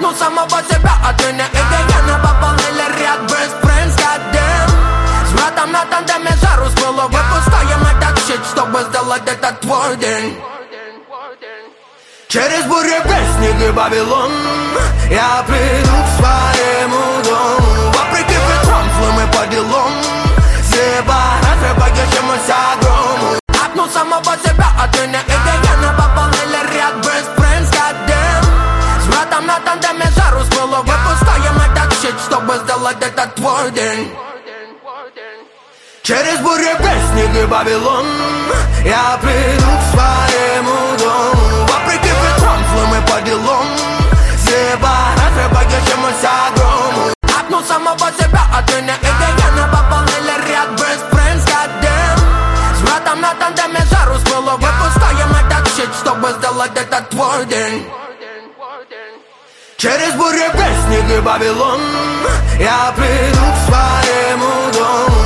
Апну самого себя, а ты не Эгояна. Пополнили ряд best friends, goddamn. С братом на тандеме жару с пылу выпускаем этот щит, чтобы сделать этот твой день. Через бурю, снег и Вавилон я приду к своему дому. Вопреки ветрам, злым и по делам. Себарат, боящемуся грому. Апну самого себя, а ты не Эгояна. Пополнили ряд best friends, goddamn. С братом на тандеме жару с пылу выпускаем этот щит, чтобы сделать этот твой день. Через бурю, снег и Вавилон я приду к своему дому. Вопреки ветрам, злым и по делам. Себарат, боящемуся грому. Апну самого себя, а ты не Эгояна. Пополнили ряд best friends, goddamn. С братом на тандеме жару с пылу выпускаем этот щит, чтобы сделать этот твой день. Через бурю, снег и Вавилон я приду к своему дому.